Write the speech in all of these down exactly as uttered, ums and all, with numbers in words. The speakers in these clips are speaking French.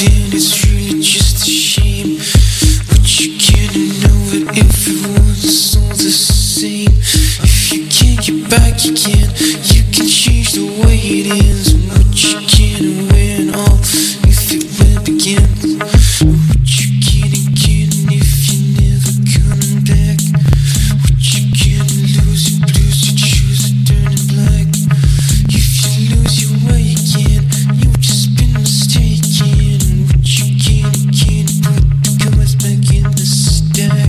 been, it's really just a shame. But you can't know it, everyone's all the same. If you can't get back, you can. You can change the way it ends. What you can win all, if it will begin. What you can and can if you're never coming back. What you can lose, you blues, you choose to turn it black. If you lose your way again, you've just been mistaken. What you can and can't put the cards back in the stack.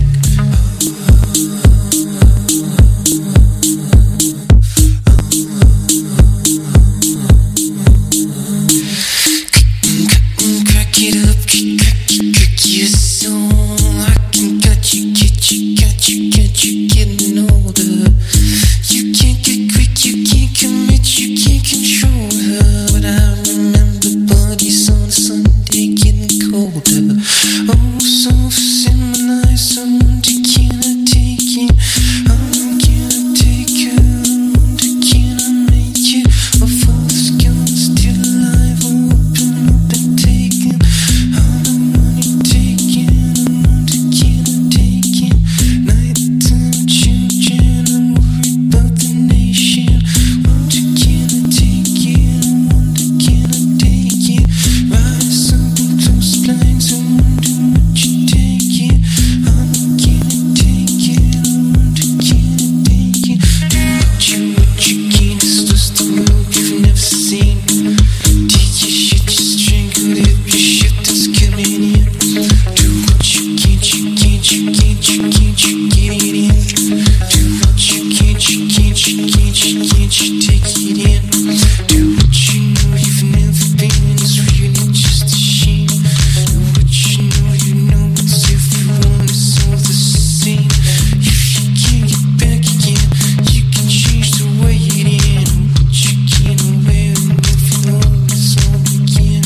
Crack it up, crack it, crack your soul. I can got you, get you, got you, get you getting older. You can't get quick, you can't commit, you can't control her. But I remember bodies on a Sunday getting colder. Oh, so civilized, someone to cannot take it. I'm gonna take her, wonder can I make it? My father's gone, still alive, open up and take it. All the money taken, I wonder can I take it? Nighttime children, I'm worried about the nation. Wonder can I take it? I wonder can I take it? Rise up and close blinds, I wonder would you take it? I wonder can I take it? I wonder can I take it? Do what you, what you can, it's just the world you've never seen. Take your shit, just strangle every shit that's coming in. Do what you can't, you can't, you can't, you can't, you get it in. Do what you can't, you can't, you can't, you can't, you take it in. Do what you know you've never been, it's really just a shame. Do what you know you know, it's everyone is all the same. If you can't get back again, you can change the way it ends. What you can wear, and everyone is all again.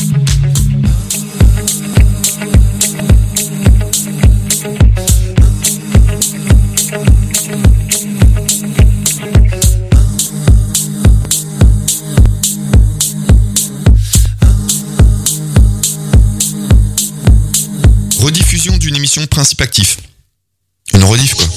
Rediffusion d'une émission Principe Actif. Une rediff quoi.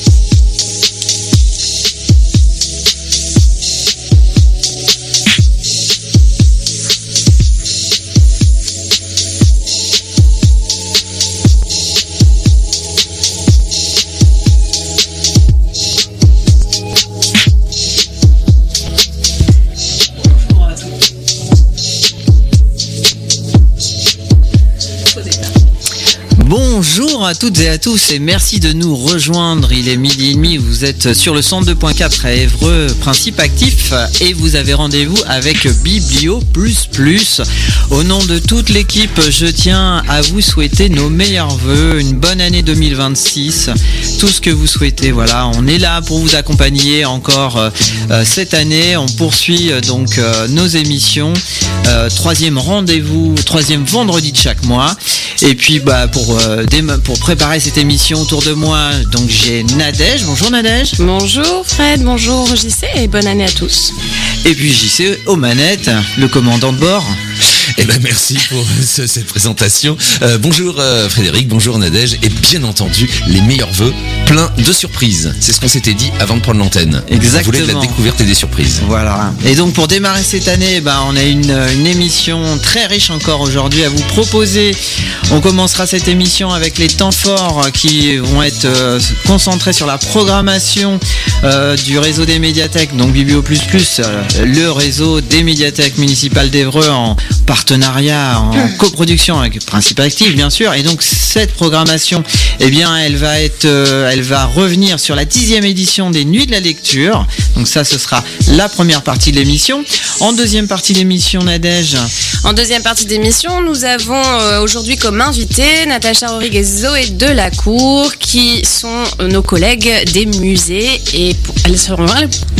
Bonjour à toutes et à tous et merci de nous rejoindre. Il est midi et demi, vous êtes sur le cent deux point quatre à Évreux, Principe Actif, et vous avez rendez-vous avec Biblio plus plus. Au nom de toute l'équipe, je tiens à vous souhaiter nos meilleurs vœux, une bonne année deux mille vingt-six, tout ce que vous souhaitez. Voilà, on est là pour vous accompagner encore euh, cette année. On poursuit euh, donc euh, nos émissions. Euh, troisième rendez-vous, troisième vendredi de chaque mois. Et puis bah pour euh, pour préparer cette émission autour de moi, donc j'ai Nadège. Bonjour Nadège. Bonjour Fred, bonjour J C et bonne année à tous. Et puis J C aux manettes, le commandant de bord. Eh ben merci pour ce, cette présentation. Euh, bonjour euh, Frédéric, bonjour Nadège et bien entendu les meilleurs vœux, plein de surprises. C'est ce qu'on s'était dit avant de prendre l'antenne. Exactement. On voulait de la découverte et des surprises. Voilà. Et donc pour démarrer cette année, ben on a une, une émission très riche encore aujourd'hui à vous proposer. On commencera cette émission avec les temps forts qui vont être euh, concentrés sur la programmation euh, du réseau des médiathèques, donc Biblio plus plus, euh, le réseau des médiathèques municipales d'Évreux en partenariat, en coproduction avec Principe Actif bien sûr. Et donc cette programmation, eh bien elle va être, euh, elle va revenir sur la dixième édition des Nuits de la Lecture. Donc ça, ce sera la première partie de l'émission. En deuxième partie d'émission, Nadège. En deuxième partie d'émission, nous avons euh, aujourd'hui comme invités Natacha Rorig et Zoé Delacour, qui sont euh, nos collègues des musées. Et pour, elles seront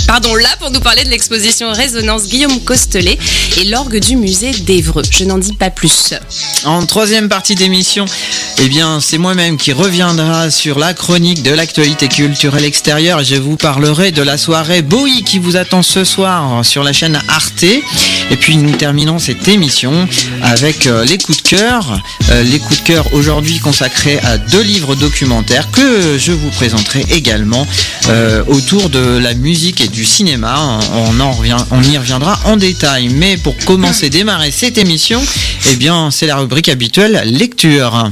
Pardon, là pour nous parler de l'exposition Résonance Guillaume Costelet et l'orgue du musée d'Évreux. Je n'en dis pas plus. En troisième partie d'émission, eh bien, c'est moi-même qui reviendra sur la chronique de l'actualité culturelle extérieure. Je vous parlerai de la soirée Bowie qui vous attend ce soir sur la chaîne Arte. Et puis nous terminons cette émission avec euh, les coups de cœur. Euh, les coups de cœur aujourd'hui consacrés à deux livres documentaires que je vous présenterai également euh, autour de la musique et du cinéma. On, en revient, on y reviendra en détail. Mais pour commencer, démarrer cette émission, eh bien, c'est la rubrique habituelle lecture.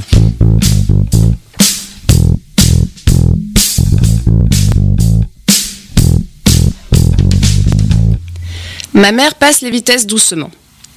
Ma mère passe les vitesses doucement.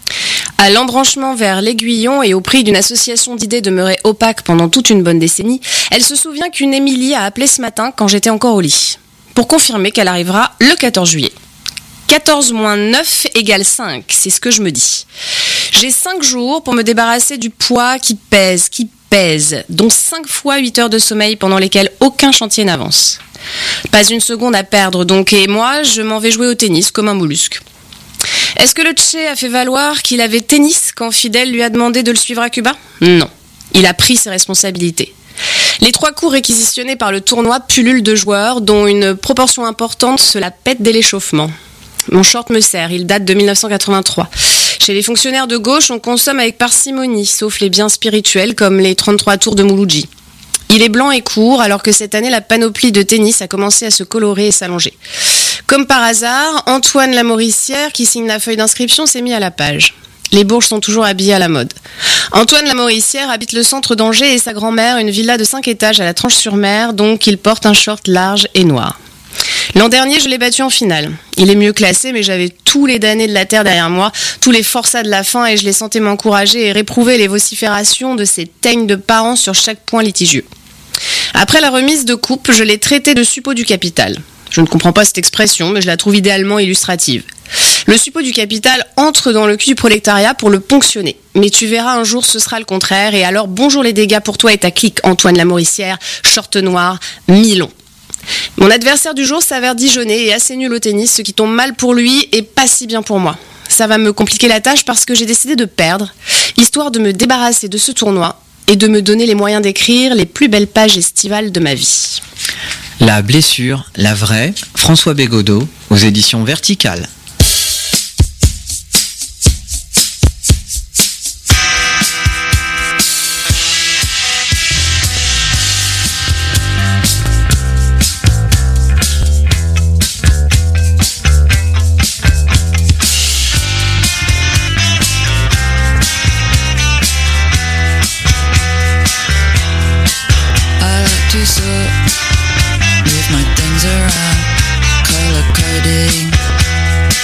À l'embranchement vers l'Aiguillon et au prix d'une association d'idées demeurée opaque pendant toute une bonne décennie, elle se souvient qu'une Émilie a appelé ce matin quand j'étais encore au lit, pour confirmer qu'elle arrivera le quatorze juillet. quatorze moins neuf égale cinq, c'est ce que je me dis. J'ai cinq jours pour me débarrasser du poids qui pèse, qui pèse, dont cinq fois huit heures de sommeil pendant lesquelles aucun chantier n'avance. Pas une seconde à perdre donc, et moi, je m'en vais jouer au tennis comme un mollusque. Est-ce que le Tché a fait valoir qu'il avait tennis quand Fidel lui a demandé de le suivre à Cuba ? Non. Il a pris ses responsabilités. Les trois cours réquisitionnés par le tournoi pullulent de joueurs, dont une proportion importante se la pète dès l'échauffement. Mon short me sert, il date de dix-neuf cent quatre-vingt-trois. Chez les fonctionnaires de gauche, on consomme avec parcimonie, sauf les biens spirituels comme les trente-trois tours de Mouloudji. Il est blanc et court, alors que cette année, la panoplie de tennis a commencé à se colorer et s'allonger. Comme par hasard, Antoine Lamoricière, qui signe la feuille d'inscription, s'est mis à la page. Les Bourges sont toujours habillés à la mode. Antoine Lamoricière habite le centre d'Angers et sa grand-mère une villa de cinq étages à la Tranche-sur-Mer, donc il porte un short large et noir. L'an dernier, je l'ai battu en finale. Il est mieux classé, mais j'avais tous les damnés de la terre derrière moi, tous les forçats de la fin, et je les sentais m'encourager et réprouver les vociférations de ces teignes de parents sur chaque point litigieux. Après la remise de coupe, je l'ai traité de suppôt du capital. Je ne comprends pas cette expression, mais je la trouve idéalement illustrative. Le suppôt du capital entre dans le cul du prolétariat pour le ponctionner. Mais tu verras un jour, ce sera le contraire, et alors bonjour les dégâts pour toi et ta clique, Antoine Lamoricière, short noir, mi-long. Mon adversaire du jour s'avère dijonnais et assez nul au tennis, ce qui tombe mal pour lui et pas si bien pour moi. Ça va me compliquer la tâche parce que j'ai décidé de perdre, histoire de me débarrasser de ce tournoi et de me donner les moyens d'écrire les plus belles pages estivales de ma vie. La blessure, la vraie, François Bégodeau, aux éditions Verticales. Move my things around, color coding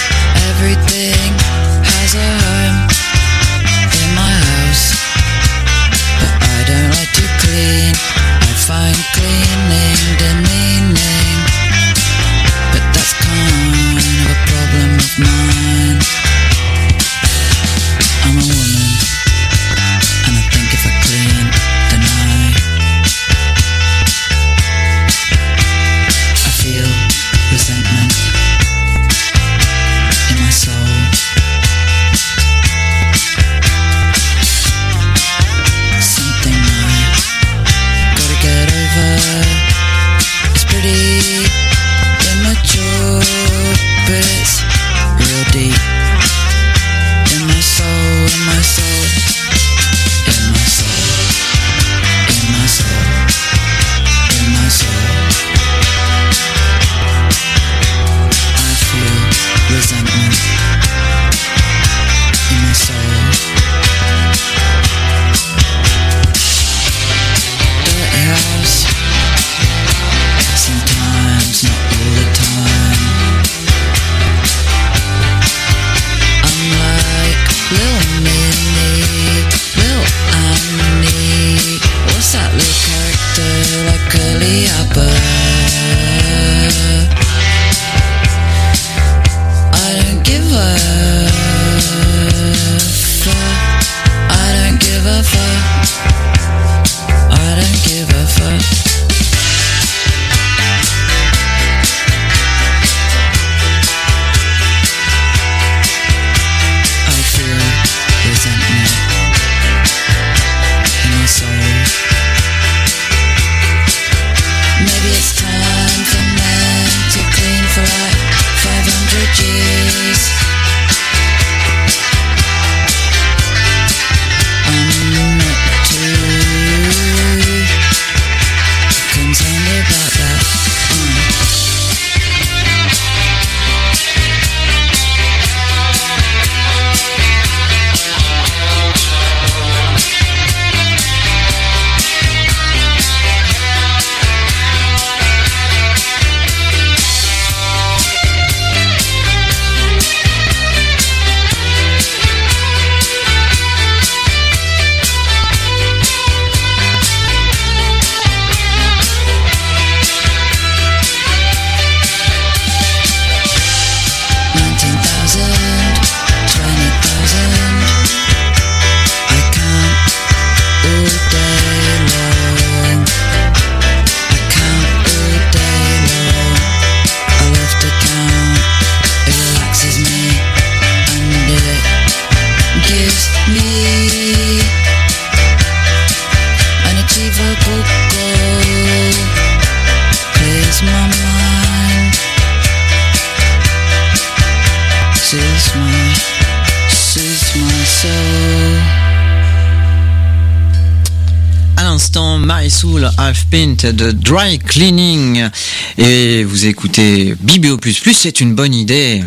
à l'instant My Soul I've Paint de Dry Cleaning. Et vous écoutez B B O plus plus, c'est une bonne idée.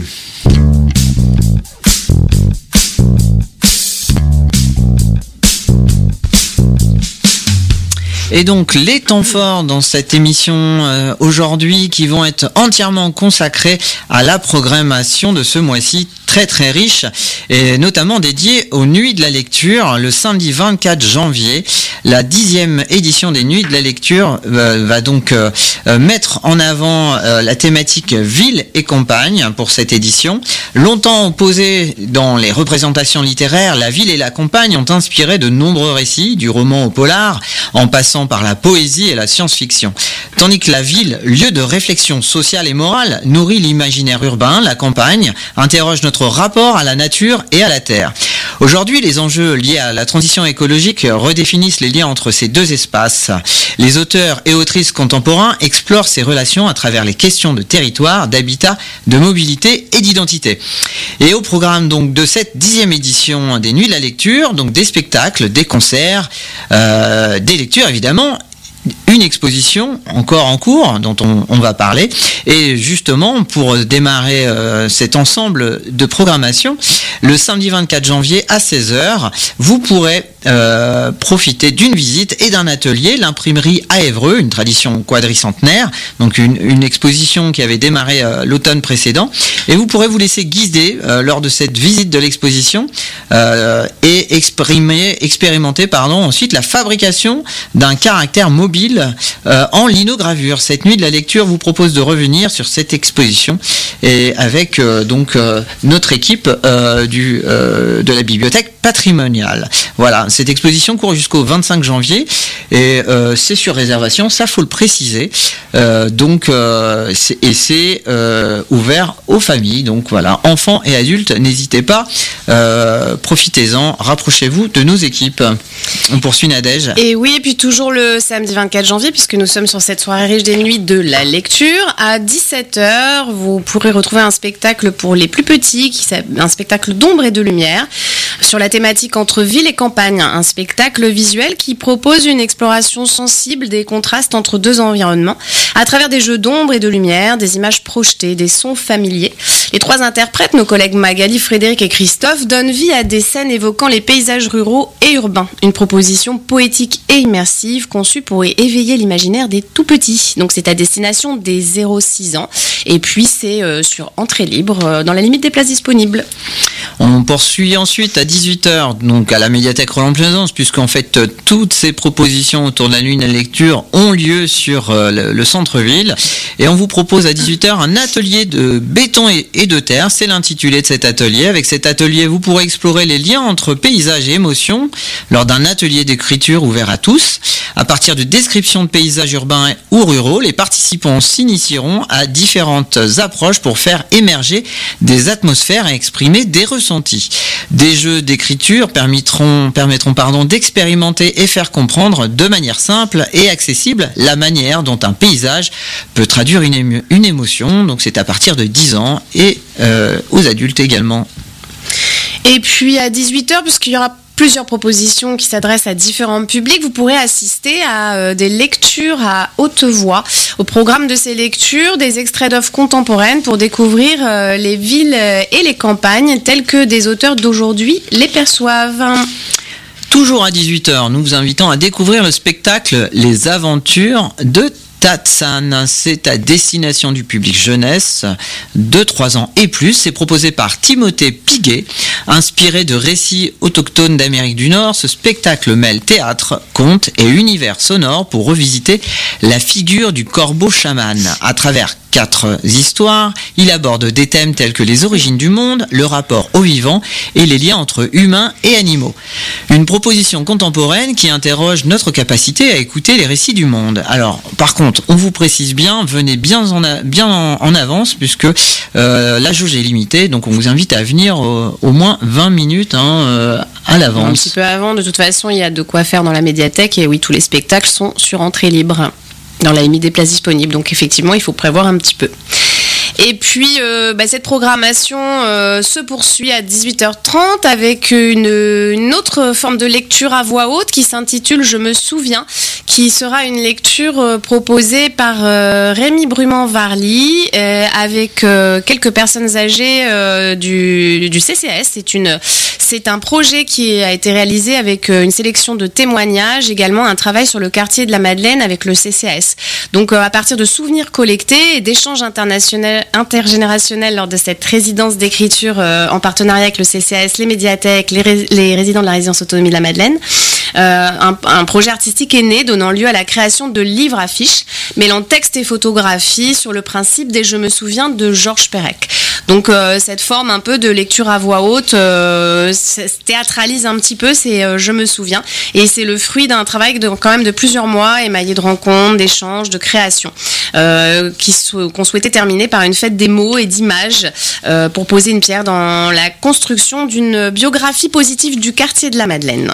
Et donc les temps forts dans cette émission euh, aujourd'hui qui vont être entièrement consacrés à la programmation de ce mois-ci, très très riche, et notamment dédié aux Nuits de la Lecture. Le samedi vingt-quatre janvier, la dixième édition des Nuits de la Lecture euh, va donc euh, euh, mettre en avant euh, la thématique ville et campagne pour cette édition. Longtemps opposées dans les représentations littéraires, la ville et la campagne ont inspiré de nombreux récits, du roman au polar, en passant par la poésie et la science-fiction. Tandis que la ville, lieu de réflexion sociale et morale, nourrit l'imaginaire urbain, la campagne interroge notre rapport à la nature et à la terre. Aujourd'hui, les enjeux liés à la transition écologique redéfinissent les liens entre ces deux espaces. Les auteurs et autrices contemporains explorent ces relations à travers les questions de territoire, d'habitat, de mobilité et d'identité. Et au programme donc de cette dixième édition des Nuits de la Lecture, donc des spectacles, des concerts, euh, des lectures évidemment, une exposition encore en cours dont on, on va parler. Et justement, pour démarrer euh, cet ensemble de programmation, le samedi vingt-quatre janvier à seize heures, vous pourrez euh, profiter d'une visite et d'un atelier, l'imprimerie à Évreux, une tradition quadricentenaire, donc une, une exposition qui avait démarré euh, l'automne précédent. Et vous pourrez vous laisser guider euh, lors de cette visite de l'exposition euh, et exprimer, expérimenter pardon, ensuite la fabrication d'un caractère mobile Euh, en linogravure. Cette Nuit de la Lecture vous propose de revenir sur cette exposition et avec euh, donc euh, notre équipe euh, du, euh, de la bibliothèque patrimoniale. Voilà, cette exposition court jusqu'au vingt-cinq janvier et euh, c'est sur réservation, ça faut le préciser. Euh, donc euh, c'est, et c'est euh, ouvert aux familles. Donc voilà, enfants et adultes, n'hésitez pas, euh, profitez-en, rapprochez-vous de nos équipes. On poursuit Nadège. Et oui, et puis toujours le samedi vingt-quatre janvier, puisque nous sommes sur cette soirée riche des Nuits de la Lecture. À dix-sept heures, vous pourrez retrouver un spectacle pour les plus petits, qui un spectacle d'ombre et de lumière, sur la thématique entre ville et campagne. Un spectacle visuel qui propose une exploration sensible des contrastes entre deux environnements, à travers des jeux d'ombre et de lumière, des images projetées, des sons familiers. Les trois interprètes, nos collègues Magali, Frédéric et Christophe, donnent vie à des scènes évoquant les paysages ruraux et urbains. Une proposition poétique et immersive conçue pour éveiller l'imaginaire des tout-petits. Donc c'est à destination des zéro six ans. Et puis c'est euh, sur entrée libre, euh, dans la limite des places disponibles. On poursuit ensuite à dix-huit heures, donc à la médiathèque Roland-Plaisance, puisqu'en fait euh, toutes ces propositions autour de la Nuit de la Lecture ont lieu sur euh, le, le centre-ville. Et on vous propose à dix-huit heures un atelier de béton et, et de terre. C'est l'intitulé de cet atelier. Avec cet atelier, vous pourrez explorer les liens entre paysage et émotion lors d'un atelier d'écriture ouvert à tous. À partir de descriptions de paysages urbains ou ruraux, les participants s'initieront à différentes approches pour faire émerger des atmosphères et exprimer des ressentis. Des jeux d'écriture permettront, permettront pardon, d'expérimenter et faire comprendre de manière simple et accessible la manière dont un paysage peut traduire une, émo- une émotion. Donc c'est à partir de dix ans et euh, aux adultes également. Et puis à dix-huit heures, puisqu'il y aura plusieurs propositions qui s'adressent à différents publics, vous pourrez assister à euh, des lectures à haute voix. Au programme de ces lectures, des extraits d'œuvres contemporaines pour découvrir euh, les villes et les campagnes telles que des auteurs d'aujourd'hui les perçoivent. Toujours à dix-huit heures, nous vous invitons à découvrir le spectacle Les Aventures de Tatsan. C'est à destination du public jeunesse de trois ans et plus. C'est proposé par Timothée Piguet. Inspiré de récits autochtones d'Amérique du Nord, ce spectacle mêle théâtre, conte et univers sonore pour revisiter la figure du corbeau chaman. À travers quatre histoires, il aborde des thèmes tels que les origines du monde, le rapport au vivant et les liens entre humains et animaux. Une proposition contemporaine qui interroge notre capacité à écouter les récits du monde. Alors, par contre, on vous précise bien, venez bien en, a, bien en, en avance puisque euh, la jauge est limitée, donc on vous invite à venir au, au moins vingt minutes hein, euh, à l'avance. Un petit peu avant, de toute façon, il y a de quoi faire dans la médiathèque et oui, tous les spectacles sont sur entrée libre, dans la limite des places disponibles. Donc effectivement, il faut prévoir un petit peu. Et puis euh, bah, cette programmation euh, se poursuit à dix-huit heures trente avec une, une autre forme de lecture à voix haute qui s'intitule Je me souviens, qui sera une lecture euh, proposée par euh, Rémi Brumand-Varly euh, avec euh, quelques personnes âgées euh, du, du C C A S. C'est une, c'est un projet qui a été réalisé avec euh, une sélection de témoignages, également un travail sur le quartier de la Madeleine avec le C C A S. Donc euh, à partir de souvenirs collectés et d'échanges internationaux, intergénérationnels lors de cette résidence d'écriture euh, en partenariat avec le C C A S, les médiathèques, les, ré- les résidents de la résidence autonomie de la Madeleine, euh, un, un projet artistique est né, donnant lieu à la création de livres affiches mêlant texte et photographie sur le principe des Je me souviens de Georges Perec. Donc euh, cette forme un peu de lecture à voix haute euh, se théâtralise un petit peu, c'est euh, Je me souviens, et c'est le fruit d'un travail de, quand même de plusieurs mois émaillé de rencontres, d'échanges, de créations euh, qui sou- qu'on souhaitait terminer par une fête des mots et d'images euh, pour poser une pierre dans la construction d'une biographie positive du quartier de la Madeleine.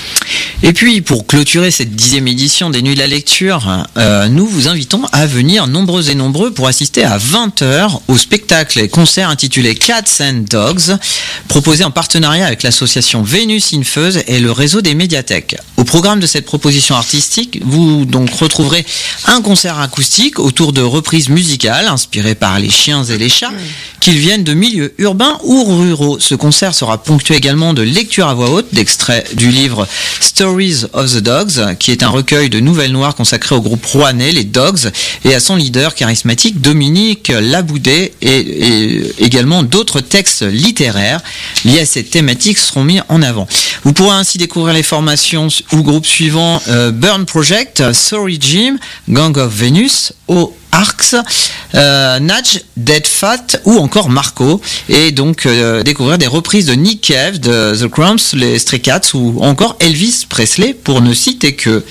Et puis, pour clôturer cette dixième édition des Nuits de la Lecture, euh, nous vous invitons à venir nombreux et nombreux pour assister à vingt heures au spectacle et concert intitulé Cats and Dogs, proposé en partenariat avec l'association Vénus Infeuse et le réseau des médiathèques. Au programme de cette proposition artistique, vous donc retrouverez un concert acoustique autour de reprises musicales inspirées par les chiens et les chats, qu'ils viennent de milieux urbains ou ruraux. Ce concert sera ponctué également de lectures à voix haute, d'extraits du livre Stories of the Dogs, qui est un recueil de nouvelles noires consacré au groupe rouennais, les Dogs, et à son leader charismatique Dominique Laboudet, et, et également d'autres textes littéraires liés à cette thématique seront mis en avant. Vous pourrez ainsi découvrir les formations ou groupes suivants euh, Burn Project, Sorry Jim, Gang of Venus, O Arcs, euh, Natch, Dead Fat ou encore Marco, et donc euh, découvrir des reprises de Nick Cave, de The Cramps, les Stray Cats ou encore Elvis Presley pour ne citer que.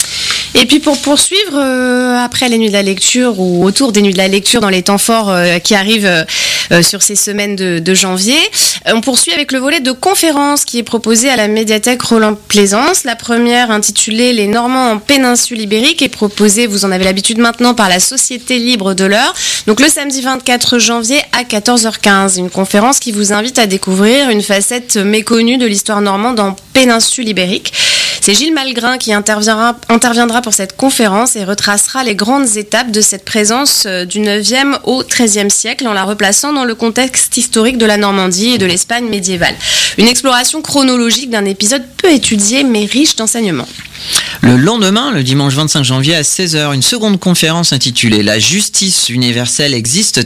Et puis pour poursuivre, euh, après les Nuits de la Lecture ou autour des Nuits de la Lecture dans les temps forts euh, qui arrivent euh, sur ces semaines de, de janvier, on poursuit avec le volet de conférences qui est proposé à la médiathèque Roland-Plaisance. La première, intitulée Les Normands en péninsule ibérique, est proposée, vous en avez l'habitude maintenant, par la Société Libre de l'Eure. Donc le samedi vingt-quatre janvier à quatorze heures quinze, une conférence qui vous invite à découvrir une facette méconnue de l'histoire normande en péninsule ibérique. C'est Gilles Malgrin qui interviendra, interviendra pour cette conférence et retracera les grandes étapes de cette présence du neuvième au treizième siècle en la replaçant dans le contexte historique de la Normandie et de l'Espagne médiévale. Une exploration chronologique d'un épisode peu étudié mais riche d'enseignements. Le lendemain, le dimanche vingt-cinq janvier à seize heures, une seconde conférence intitulée « La justice universelle existe-t-elle ?»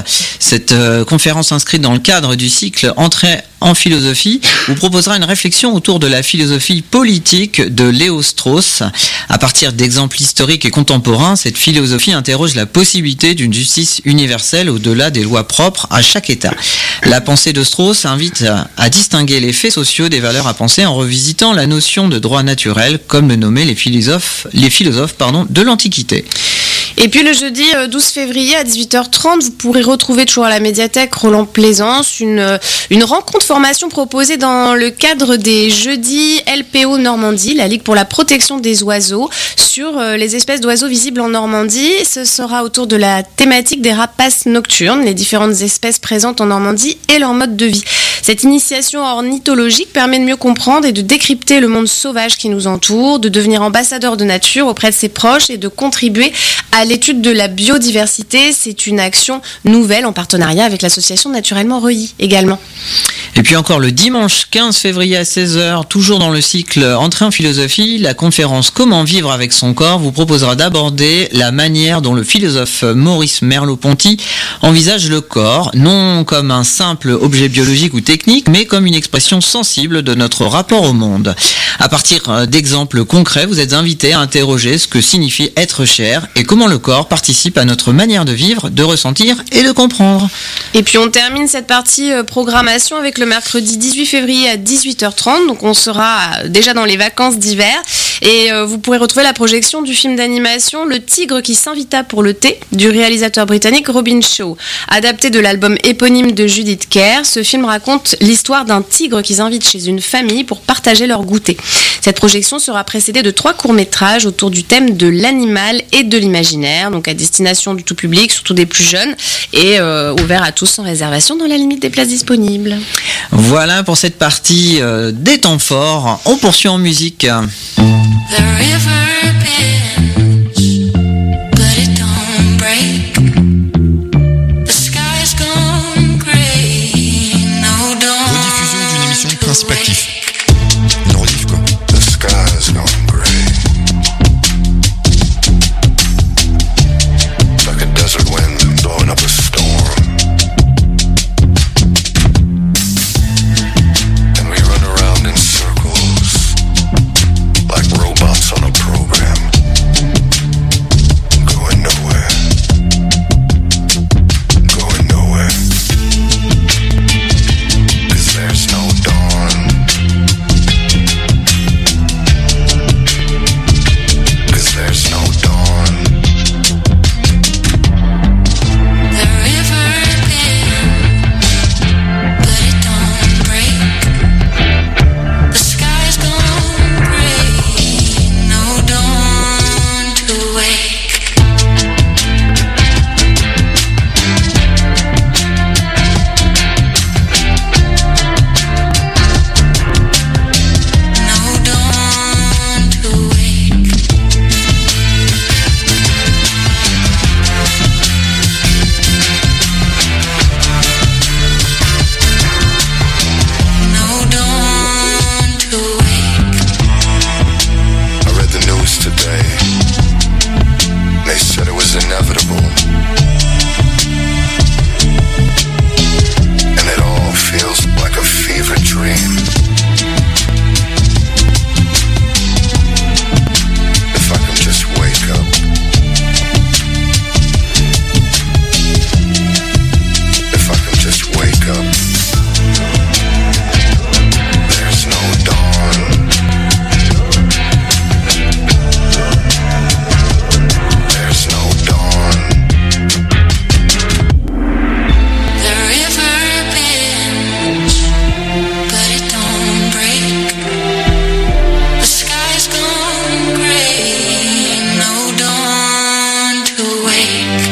Cette euh, conférence inscrite dans le cadre du cycle « Entrée en philosophie » vous proposera une réflexion autour de la philosophie politique de Léo Strauss. À partir d'exemples historiques et contemporains, cette philosophie interroge la possibilité d'une justice universelle au-delà des lois propres à chaque État. La pensée de Strauss invite à, à distinguer les faits sociaux des valeurs à penser en revisitant la notion de droit naturel, comme le nommaient les philosophes, les philosophes pardon, de l'Antiquité. Et puis le jeudi douze février à dix-huit heures trente, vous pourrez retrouver toujours à la médiathèque Roland-Plaisance une, une rencontre formation proposée dans le cadre des jeudis L P O Normandie, la Ligue pour la protection des oiseaux, sur les espèces d'oiseaux visibles en Normandie. Ce sera autour de la thématique des rapaces nocturnes, les différentes espèces présentes en Normandie et leur mode de vie. Cette initiation ornithologique permet de mieux comprendre et de décrypter le monde sauvage qui nous entoure, de devenir ambassadeur de nature auprès de ses proches et de contribuer à l'étude de la biodiversité. C'est une action nouvelle en partenariat avec l'association Naturellement Reuilly également. Et puis encore le dimanche quinze février à seize heures, toujours dans le cycle Entrée en philosophie, la conférence Comment vivre avec son corps vous proposera d'aborder la manière dont le philosophe Maurice Merleau-Ponty envisage le corps, non comme un simple objet biologique ou technique, mais comme une expression sensible de notre rapport au monde. À partir d'exemples concrets, vous êtes invité à interroger ce que signifie être chair et comment le corps participe à notre manière de vivre, de ressentir et de comprendre. Et puis on termine cette partie programmation avec le mercredi dix-huit février février à dix-huit heures trente, donc on sera déjà dans les vacances d'hiver. Et euh, vous pourrez retrouver la projection du film d'animation Le Tigre qui s'invita pour le thé du réalisateur britannique Robin Shaw. Adapté de l'album éponyme de Judith Kerr, ce film raconte l'histoire d'un tigre qui s'invite chez une famille pour partager leur goûter. Cette projection sera précédée de trois courts-métrages autour du thème de l'animal et de l'imaginaire, donc à destination du tout public, surtout des plus jeunes, et euh, ouvert à tous sans réservation dans la limite des places disponibles. Voilà pour cette partie euh, des temps forts. On poursuit en musique. The river bends, but it don't break. The sky's gone gray, no dawn. Rediffusion d'une émission Principe Actif. Une rediff quoi. The sky's gone gray, like a desert wind blowing up a storm. And we run around in circles, like robots on a program, going nowhere, going nowhere. 'Cause there's no dawn. 'Cause there's no dawn. The river bends, but it don't break. The sky's gone gray, no dawn to wake. No dawn to wake. No dawn to wake. I read the news today. They said it was inevitable. And it all feels like a fever dream. If I can just wake up. If I can just wake up. There's no dawn. There's no dawn. The river bends, but it don't break. The sky's gone gray, no dawn to wake.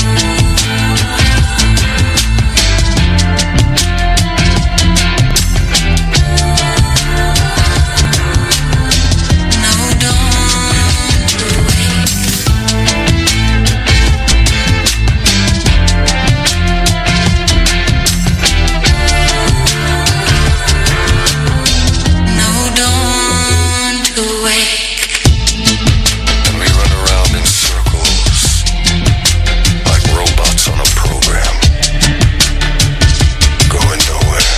No dawn to wake. No dawn to wake. And we run around in circles, like robots on a program, going nowhere.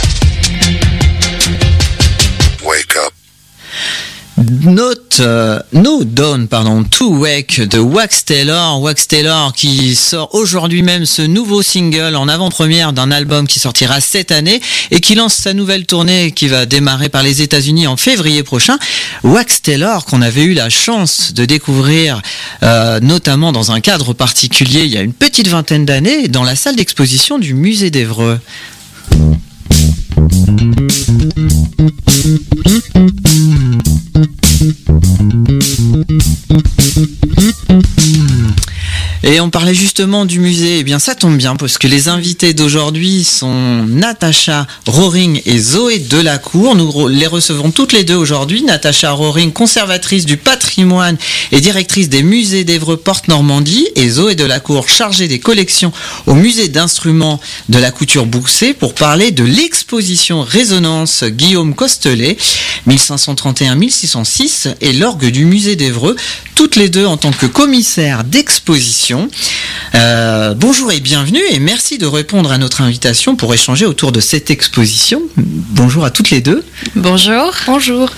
Wake up. Note, euh, No Dawn, pardon, To Wake de Wax Taylor. Wax Taylor qui sort aujourd'hui même ce nouveau single en avant-première d'un album qui sortira cette année et qui lance sa nouvelle tournée qui va démarrer par les États-Unis en février prochain. Wax Taylor qu'on avait eu la chance de découvrir euh, notamment dans un cadre particulier il y a une petite vingtaine d'années dans la salle d'exposition du musée d'Évreux. Et on parlait justement du musée, et bien ça tombe bien parce que les invités d'aujourd'hui sont Natacha Rohring et Zoé Delacour. Nous les recevons toutes les deux aujourd'hui. Natacha Rohring, conservatrice du patrimoine et directrice des musées d'Évreux Porte Normandie, et Zoé Delacour, chargée des collections au musée d'instruments de la couture Bouxet, pour parler de l'exposition Résonance Guillaume Costelet, mille cinq cent trente et un à mille six cent six, et l'orgue du musée d'Évreux, toutes les deux en tant que commissaires d'exposition. Euh, bonjour et bienvenue, et merci de répondre à notre invitation pour échanger autour de cette exposition. Bonjour à toutes les deux. Bonjour. Bonjour.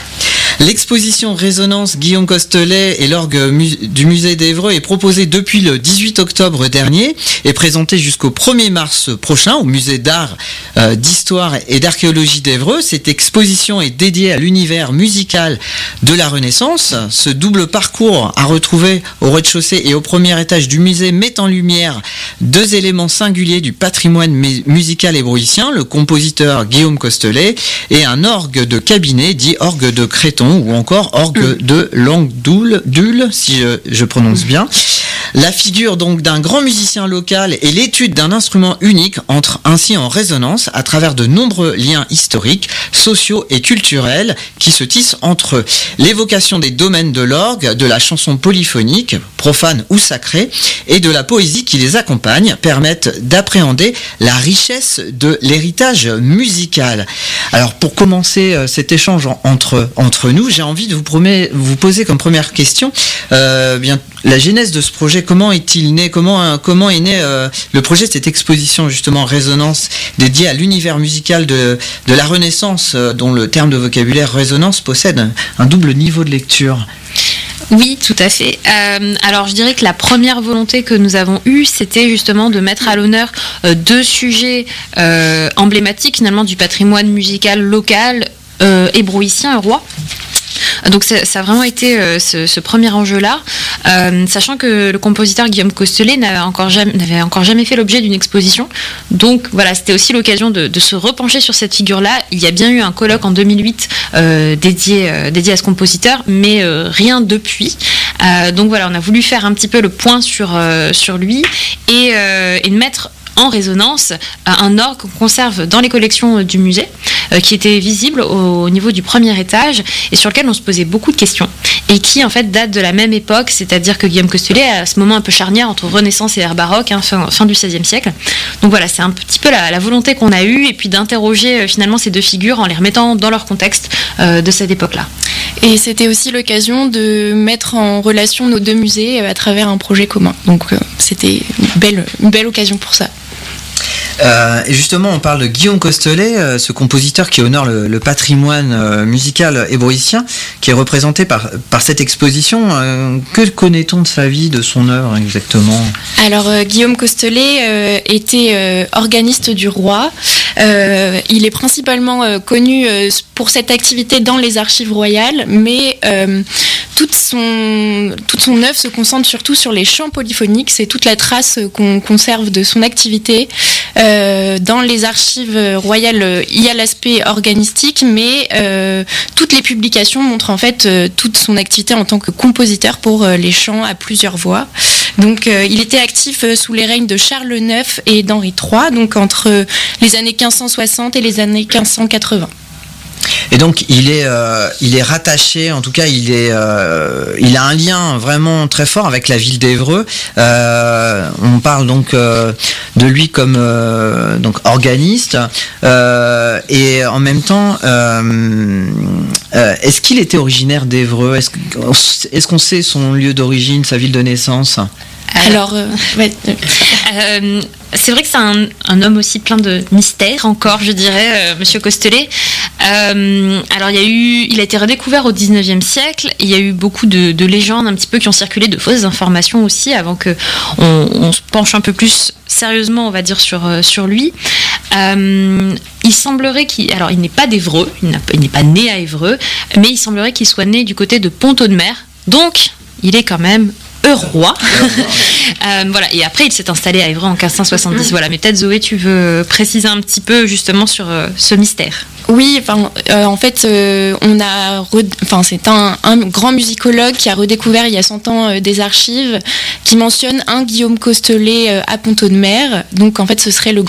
L'exposition Résonance Guillaume Costelet et l'orgue mu- du musée d'Évreux est proposée depuis le dix-huit octobre dernier et présentée jusqu'au premier mars prochain au musée d'art, euh, d'histoire et d'archéologie d'Évreux. Cette exposition est dédiée à l'univers musical de la Renaissance. Ce double parcours à retrouver au rez-de-chaussée et au premier étage du musée met en lumière deux éléments singuliers du patrimoine mu- musical ébrouissien, le compositeur Guillaume Costelet et un orgue de cabinet dit orgue de Créton ou encore orgue de Languedoul, Dul, si je, je prononce bien. La figure donc d'un grand musicien local et l'étude d'un instrument unique entrent ainsi en résonance à travers de nombreux liens historiques, sociaux et culturels qui se tissent entre eux. L'évocation des domaines de l'orgue, de la chanson polyphonique, profane ou sacrée, et de la poésie qui les accompagne permettent d'appréhender la richesse de l'héritage musical. Alors pour commencer euh, cet échange en- entre, entre nous, j'ai envie de vous, promet, vous poser comme première question euh, bien, la genèse de ce projet. Comment est-il né? Comment, euh, comment est né euh, le projet de cette exposition justement Résonance dédiée à l'univers musical de, de la Renaissance euh, dont le terme de vocabulaire résonance possède un, un double niveau de lecture? Oui, tout à fait. Euh, alors, je dirais que la première volonté que nous avons eue, c'était justement de mettre à l'honneur euh, deux sujets euh, emblématiques finalement du patrimoine musical local euh, ébrouissien et roi. Donc ça, ça a vraiment été euh, ce, ce premier enjeu-là, euh, sachant que le compositeur Guillaume Costelet n'avait encore jamais, n'avait encore jamais fait l'objet d'une exposition. Donc voilà, c'était aussi l'occasion de, de se repencher sur cette figure-là. Il y a bien eu un colloque en deux mille huit euh, dédié, euh, dédié à ce compositeur, mais euh, rien depuis. Euh, donc voilà, on a voulu faire un petit peu le point sur, euh, sur lui et, euh, et mettre en résonance un orgue qu'on conserve dans les collections du musée, euh, qui était visible au, au niveau du premier étage et sur lequel on se posait beaucoup de questions et qui en fait date de la même époque, c'est-à-dire que Guillaume Costelet est à ce moment un peu charnière entre Renaissance et ère baroque, hein, fin, fin du seizième siècle. Donc voilà, c'est un petit peu la, la volonté qu'on a eue et puis d'interroger euh, finalement ces deux figures en les remettant dans leur contexte euh, de cette époque-là. Et c'était aussi l'occasion de mettre en relation nos deux musées euh, à travers un projet commun. Donc euh, c'était une belle, une belle occasion pour ça. Euh, et justement, on parle de Guillaume Costelet, euh, ce compositeur qui honore le, le patrimoine euh, musical ébrouissien, qui est représenté par, par cette exposition. Euh, que connaît-on de sa vie, de son œuvre exactement? Alors euh, Guillaume Costelet euh, était euh, organiste du roi. Euh, il est principalement euh, connu euh, pour cette activité dans les archives royales, mais euh, toute son, toute son œuvre se concentre surtout sur les chants polyphoniques. C'est toute la trace qu'on conserve de son activité. Euh, dans les archives royales, il y a l'aspect organistique, mais euh, toutes les publications montrent en fait euh, toute son activité en tant que compositeur pour euh, les chants à plusieurs voix. Donc euh, il était actif euh, sous les règnes de Charles neuf et d'Henri trois, donc entre euh, les années quinze cent soixante et les années quinze cent quatre-vingts. Et donc il est, euh, il est rattaché, en tout cas il est, euh, il a un lien vraiment très fort avec la ville d'Évreux. Euh, on parle donc euh, de lui comme euh, donc organiste euh, et en même temps, euh, euh, est-ce qu'il était originaire d'Évreux? Est-ce, est-ce qu'on sait son lieu d'origine, sa ville de naissance? Alors, euh, ouais, euh, Euh, c'est vrai que c'est un, un homme aussi plein de mystères encore, je dirais, euh, Monsieur Costelet. Euh, alors il y a eu, il a été redécouvert au dix-neuvième siècle. Il y a eu beaucoup de, de légendes un petit peu qui ont circulé, de fausses informations aussi, avant que on, on se penche un peu plus sérieusement, on va dire, sur euh, sur lui. Euh, il semblerait qu'il, alors il n'est pas d'Évreux, il, n'a, il n'est pas né à Évreux, mais il semblerait qu'il soit né du côté de Pont-Audemer. Donc il est quand même roi. euh, voilà. Et après, il s'est installé à Évreux en quinze cent soixante-dix. Voilà. Mais peut-être Zoé, tu veux préciser un petit peu justement sur euh, ce mystère. Oui, enfin, euh, en fait, euh, on a, re- enfin, c'est un, un grand musicologue qui a redécouvert il y a cent ans euh, des archives qui mentionne un Guillaume Costelet euh, à Pont-Audemer. Donc, en fait, ce serait le